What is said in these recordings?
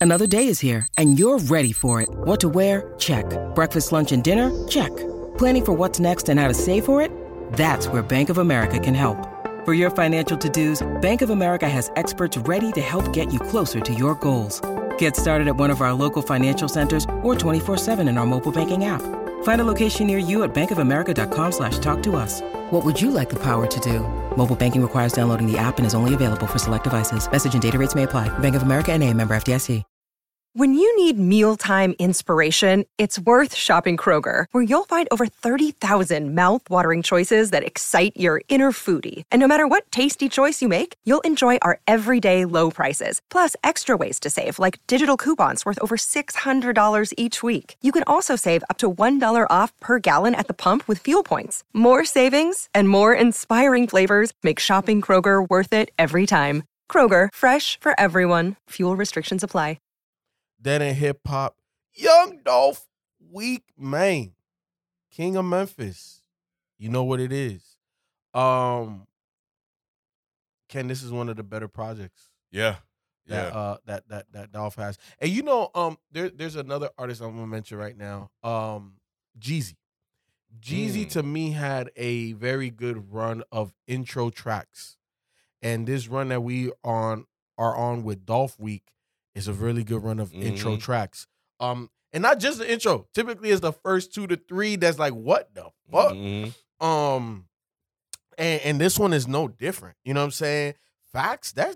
Another day is here, and you're ready for it. What to wear? Check. Breakfast, lunch, and dinner? Check. Planning for what's next and how to save for it? That's where Bank of America can help. For your financial to-dos, Bank of America has experts ready to help get you closer to your goals. Get started at one of our local financial centers or 24/7 in our mobile banking app. Find a location near you at bankofamerica.com/talktous. What would you like the power to do? Mobile banking requires downloading the app and is only available for select devices. Message and data rates may apply. Bank of America N.A., member FDIC. When you need mealtime inspiration, it's worth shopping Kroger, where you'll find over 30,000 mouth-watering choices that excite your inner foodie. And no matter what tasty choice you make, you'll enjoy our everyday low prices, plus extra ways to save, like digital coupons worth over $600 each week. You can also save up to $1 off per gallon at the pump with fuel points. More savings and more inspiring flavors make shopping Kroger worth it every time. Kroger, fresh for everyone. Fuel restrictions apply. Dead in hip hop, Young Dolph, Weak Main, King of Memphis. You know what it is. Ken, this is one of the better projects. Yeah. That Dolph has. And you know, there's another artist I'm gonna mention right now. Jeezy. Jeezy to me had a very good run of intro tracks. And this run that we are on with Dolph Week is a really good run of intro tracks. And not just the intro. Typically it's the first 2 to 3 that's like, what the fuck? And this one is no different. You know what I'm saying? Facts, that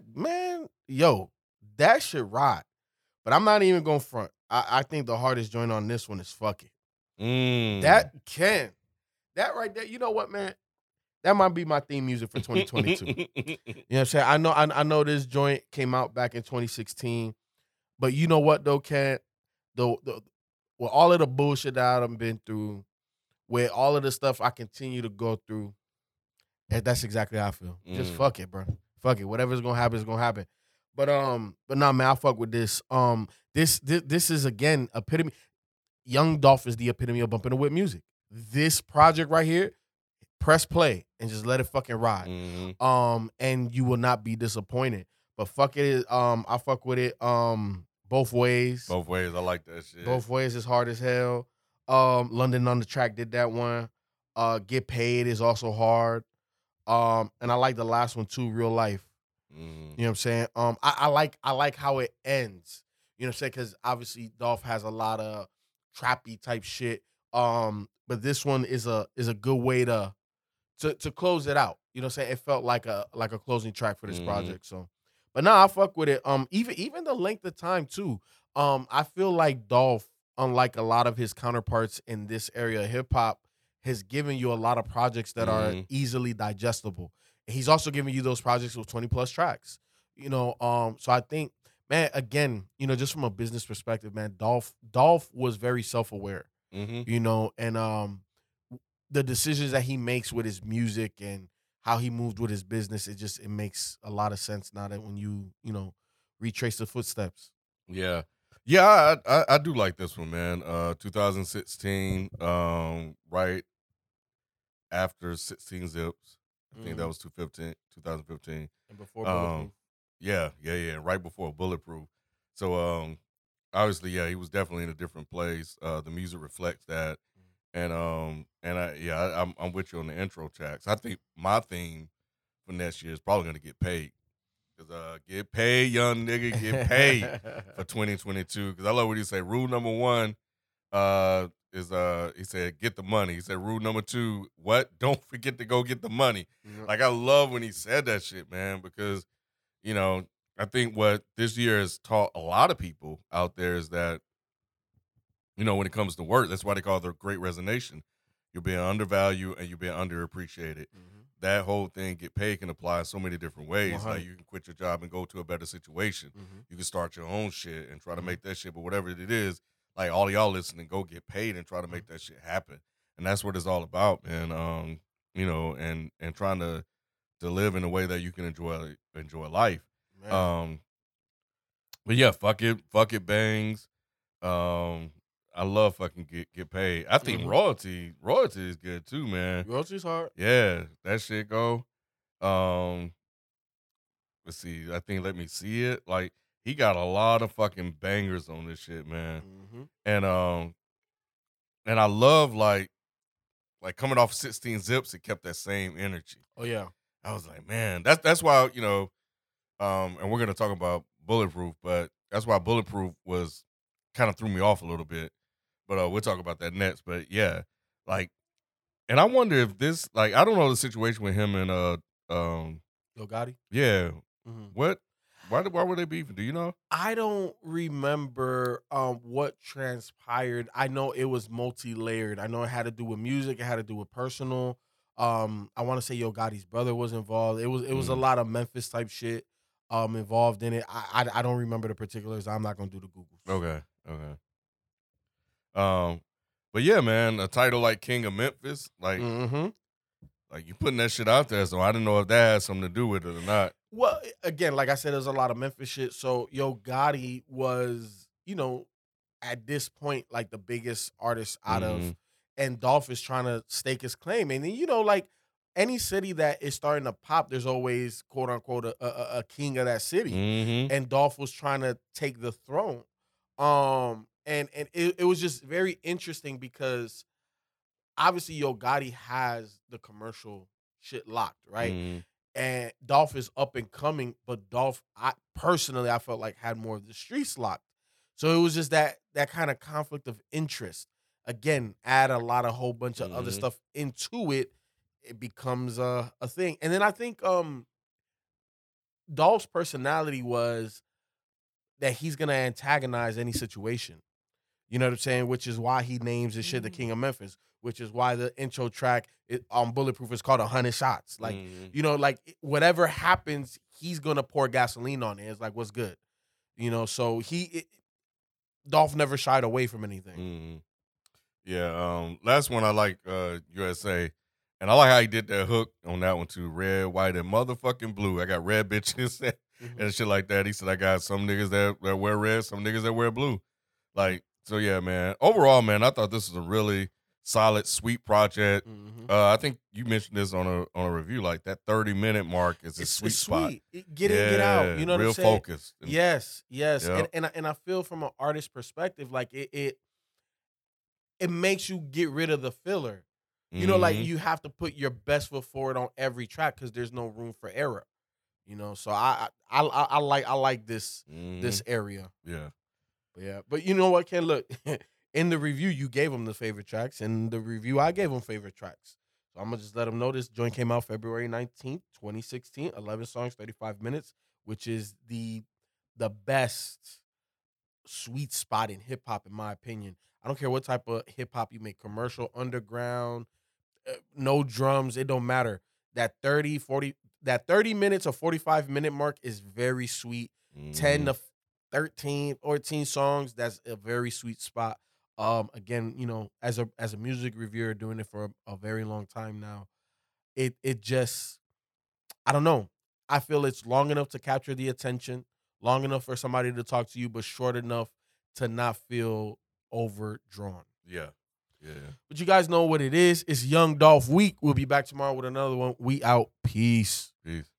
shit ride. But I'm not even going front. I think the hardest joint on this one is Fuck It. That right there, you know what, man? That might be my theme music for 2022. You know what I'm saying? I know this joint came out back in 2016. But you know what though, Ken? With all of the bullshit that I've been through, with all of the stuff I continue to go through, that's exactly how I feel. Just fuck it, bro. Fuck it. Whatever's gonna happen is gonna happen. But nah, man, I fuck with this. This is again epitome. Young Dolph is the epitome of bumping the whip music. This project right here, press play and just let it fucking ride. And you will not be disappointed. But fuck it, I fuck with it both ways. Both ways, I like that shit. Both ways is hard as hell. London on the Track did that one. Get Paid is also hard. And I like the last one too, Real Life. You know what I'm saying? I like how it ends. You know what I'm saying? Because obviously Dolph has a lot of trappy type shit. But this one is a good way to close it out. You know what I'm saying? It felt like a closing track for this project. So. But nah, I fuck with it. Even the length of time too. I feel like Dolph, unlike a lot of his counterparts in this area of hip hop, has given you a lot of projects that are easily digestible. He's also giving you those projects with 20 plus tracks. You know, so I think, man, again, you know, just from a business perspective, man, Dolph was very self-aware. You know, and the decisions that he makes with his music and how he moved with his business, it makes a lot of sense now that when you retrace the footsteps. Yeah. Yeah, I do like this one, man. 2016, right after 16 Zips. I think that was 2015. And before Bulletproof. Yeah. Right before Bulletproof. So obviously, yeah, he was definitely in a different place. The music reflects that. And I'm with you on the intro tracks. I think my theme for next year is probably going to Get Paid. Because get paid, young nigga, get paid for 2022. Because I love what he say. Rule number 1 is he said, get the money. He said, rule number 2, what? Don't forget to go get the money. Like, I love when he said that shit, man, because, you know, I think what this year has taught a lot of people out there is that, you know, when it comes to work, that's why they call it the Great Resignation. You're being undervalued and you're being underappreciated. That whole thing, get paid, can apply in so many different ways. 100. Like, you can quit your job and go to a better situation. You can start your own shit and try to make that shit. But whatever it is, like, all y'all listening, go get paid and try to make that shit happen. And that's what it's all about, man. You know, and trying to live in a way that you can enjoy life. But yeah, fuck it bangs. I love fucking get paid. I think royalty is good too, man. Royalty's hard. Yeah, that shit go. Let's see. I think Let Me See It. Like, he got a lot of fucking bangers on this shit, man. Mm-hmm. And I love like coming off 16 Zips, it kept that same energy. Oh yeah. I was like, man, that's why, you know, and we're gonna talk about Bulletproof, but that's why Bulletproof was kind of threw me off a little bit. But we'll talk about that next. But yeah, like, and I wonder if this, like, I don't know the situation with him and Yo Gotti. yeah, Mm-hmm. why were they beefing? Do you know? I don't remember what transpired. I know it was multi-layered. I know it had to do with music. It had to do with personal. I want to say Yo Gotti's brother was involved. It was a lot of Memphis type shit involved in it. I don't remember the particulars. I'm not gonna do the Googles. Okay. But yeah, man, a title like King of Memphis, like you putting that shit out there, so I didn't know if that had something to do with it or not. Well, again, like I said, there's a lot of Memphis shit. So Yo Gotti was, at this point, like the biggest artist out of, and Dolph is trying to stake his claim. And like any city that is starting to pop, there's always quote unquote a king of that city. And Dolph was trying to take the throne. And it was just very interesting because obviously Yo Gotti has the commercial shit locked, right? And Dolph is up and coming, but Dolph, I felt like had more of the streets locked. So it was just that kind of conflict of interest. Again, add a whole bunch of other stuff into it, it becomes a thing. And then I think Dolph's personality was that he's gonna antagonize any situation. You know what I'm saying? Which is why he names his shit the King of Memphis. Which is why the intro track on Bulletproof is called 100 Shots. Like, like whatever happens, he's gonna pour gasoline on it. It's like, what's good? So Dolph never shied away from anything. Yeah, last one I like USA. And I like how he did that hook on that one too. Red, white, and motherfucking blue. I got red bitches and shit like that. He said I got some niggas that wear red, some niggas that wear blue. Like, so yeah, man. Overall, man, I thought this was a really solid, sweet project. I think you mentioned this on a review. Like that 30-minute mark is a sweet spot. Get in, get out. You know what I'm saying? Real focused. Yes. Yep. And I feel from an artist perspective, like it makes you get rid of the filler. Like you have to put your best foot forward on every track because there's no room for error. So I like this area. Yeah. Yeah, but you know what, Ken? Look, in the review, you gave them the favorite tracks. In the review, I gave them favorite tracks. So I'm going to just let them know this joint came out February 19th, 2016, 11 songs, 35 minutes, which is the best sweet spot in hip-hop, in my opinion. I don't care what type of hip-hop you make, commercial, underground, no drums, it don't matter. That 30 minutes or 45-minute mark is very sweet. 10 to 13, 14 songs, that's a very sweet spot. Again, as a music reviewer doing it for a very long time now, it just, I don't know. I feel it's long enough to capture the attention, long enough for somebody to talk to you, but short enough to not feel overdrawn. Yeah. But you guys know what it is. It's Young Dolph Week. We'll be back tomorrow with another one. We out. Peace.